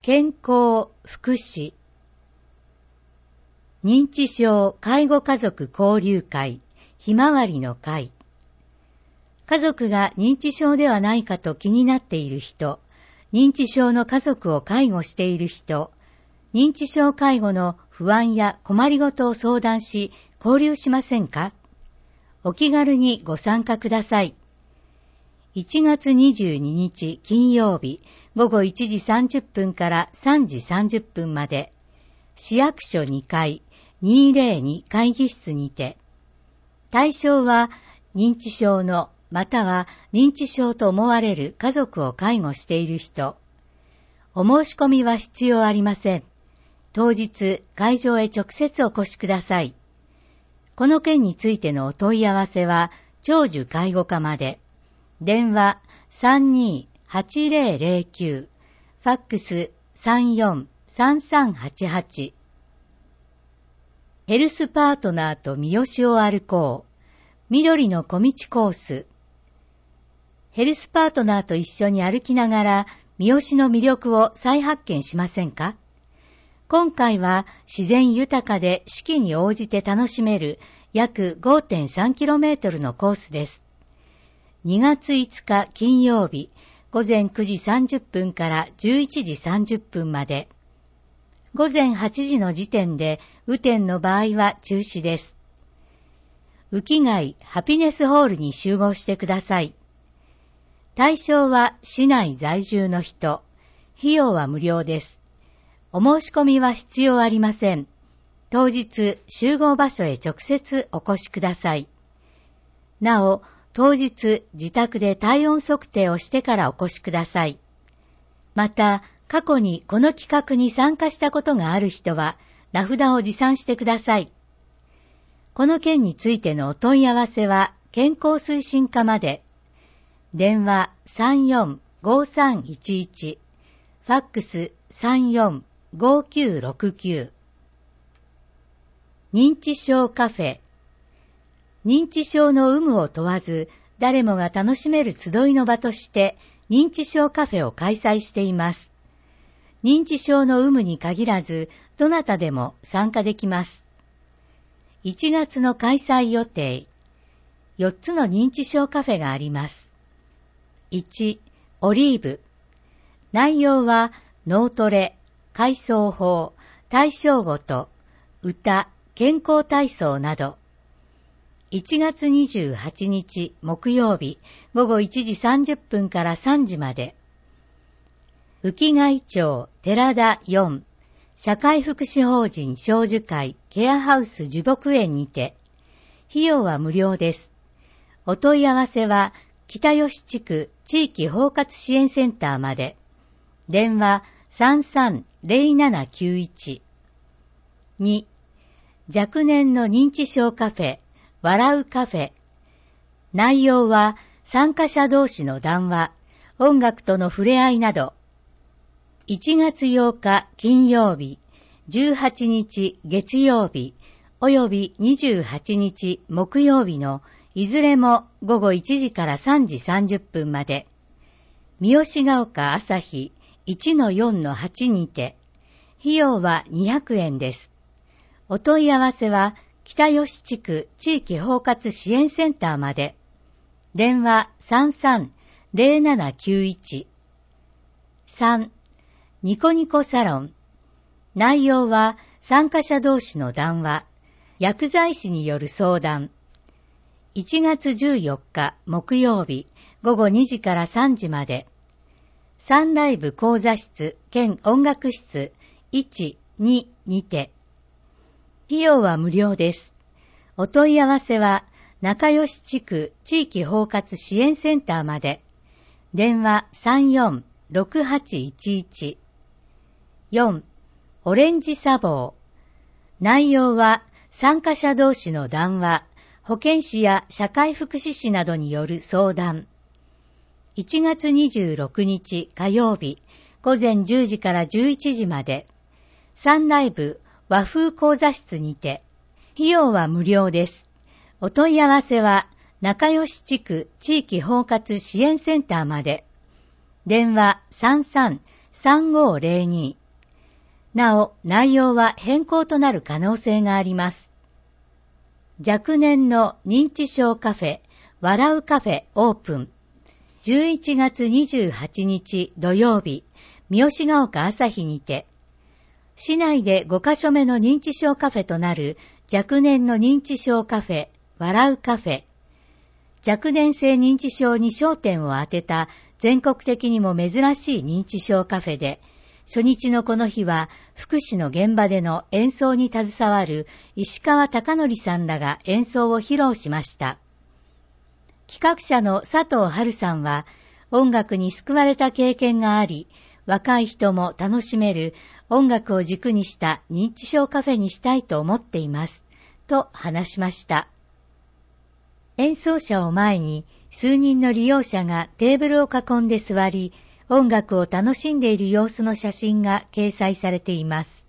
健康福祉認知症介護家族交流会ひまわりの会。家族が認知症ではないかと気になっている人、認知症の家族を介護している人、認知症介護の不安や困りごとを相談し交流しませんか？お気軽にご参加ください。1月22日金曜日午後1時30分から3時30分まで、市役所2階202会議室にて、対象は認知症のまたは認知症と思われる家族を介護している人。お申し込みは必要ありません。当日会場へ直接お越しください。この件についてのお問い合わせは長寿介護課まで。電話32-8009、ファックス34-3388。ヘルスパートナーと三好を歩こう。緑の小道コース。ヘルスパートナーと一緒に歩きながら三好の魅力を再発見しませんか？今回は自然豊かで四季に応じて楽しめる約 5.3km のコースです。2月5日金曜日午前9時30分から11時30分まで。午前8時の時点で雨天の場合は中止です。宇木街ハピネスホールに集合してください。対象は市内在住の人。費用は無料です。お申し込みは必要ありません。当日集合場所へ直接お越しください。なお、当日自宅で体温測定をしてからお越しください。また、過去にこの企画に参加したことがある人は名札を持参してください。この件についてのお問い合わせは健康推進課まで。電話34-5311、ファックス34-5969。認知症カフェ。認知症の有無を問わず、誰もが楽しめる集いの場として、認知症カフェを開催しています。認知症の有無に限らず、どなたでも参加できます。1月の開催予定。4つの認知症カフェがあります。1、オリーブ。内容は脳トレ、海藻法、対象ごと、歌、健康体操など。1月28日木曜日午後1時30分から3時まで。宇木街町寺田4社会福祉法人長寿会ケアハウス樹木園にて。費用は無料です。お問い合わせは北吉地区地域包括支援センターまで。電話33-0791。2、若年の認知症カフェ笑うカフェ。内容は参加者同士の談話、音楽との触れ合いなど。1月8日金曜日、18日月曜日、および28日木曜日のいずれも午後1時から3時30分まで。三好ヶ丘朝日 1-4-8 にて。費用は200円です。お問い合わせは北吉地区地域包括支援センターまで。電話33-0791。3、ニコニコサロン。内容は参加者同士の談話、薬剤師による相談。1月14日木曜日午後2時から3時まで。サンライブ講座室兼音楽室1、2にて。費用は無料です。お問い合わせは中吉地区地域包括支援センターまで。電話34-6811。4、オレンジ砂防。内容は参加者同士の談話、保健師や社会福祉士などによる相談。1月26日火曜日午前10時から11時まで。サンライブ和風講座室にて。費用は無料です。お問い合わせは中吉地区地域包括支援センターまで。電話 3502。なお、内容は変更となる可能性があります。若年の認知症カフェ、笑うカフェオープン。11月28日土曜日、三好ヶ丘朝日にて、市内で5カ所目の認知症カフェとなる若年の認知症カフェ、笑うカフェ。若年性認知症に焦点を当てた全国的にも珍しい認知症カフェで、初日のこの日は福祉の現場での演奏に携わる石川貴則さんらが演奏を披露しました。企画者の佐藤春さんは、音楽に救われた経験があり、若い人も楽しめる音楽を軸にした認知症カフェにしたいと思っています、と話しました。演奏者を前に数人の利用者がテーブルを囲んで座り、音楽を楽しんでいる様子の写真が掲載されています。